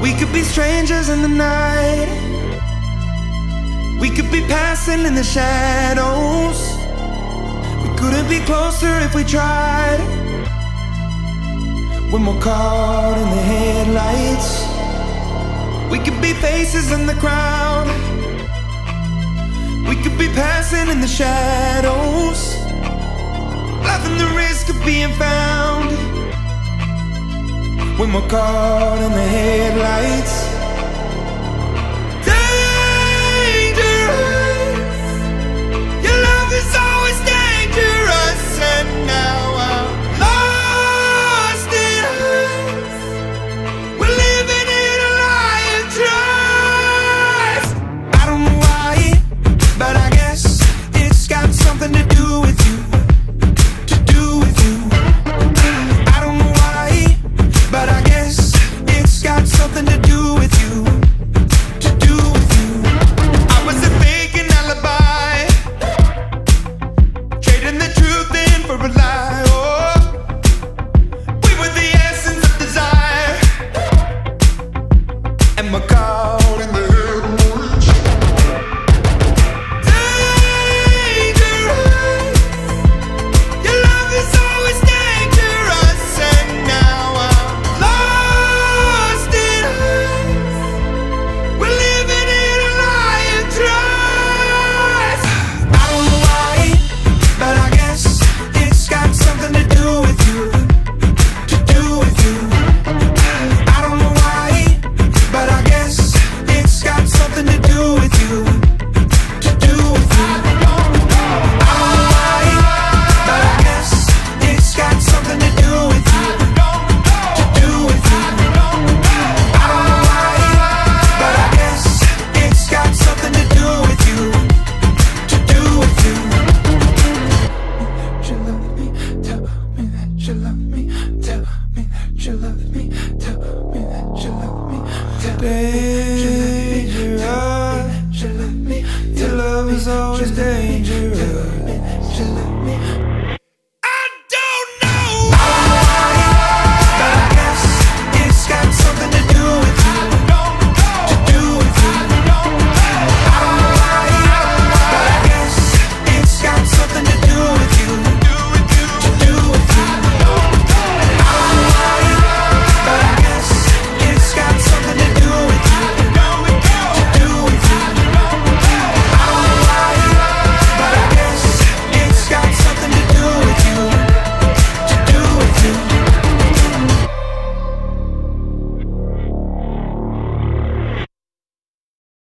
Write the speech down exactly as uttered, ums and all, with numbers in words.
We could be strangers in the night. We could be passing in the shadows. We couldn't be closer if we tried. When we're caught in the headlights, we could be faces in the crowd. We could be passing in the shadows, laughing the risk of being found. When we're caught in the headlights, dangerous. Your love is always dangerous, and now I'm lost in us. We're living in a lie of trust. I don't know why, but I guess it's got something to do with you.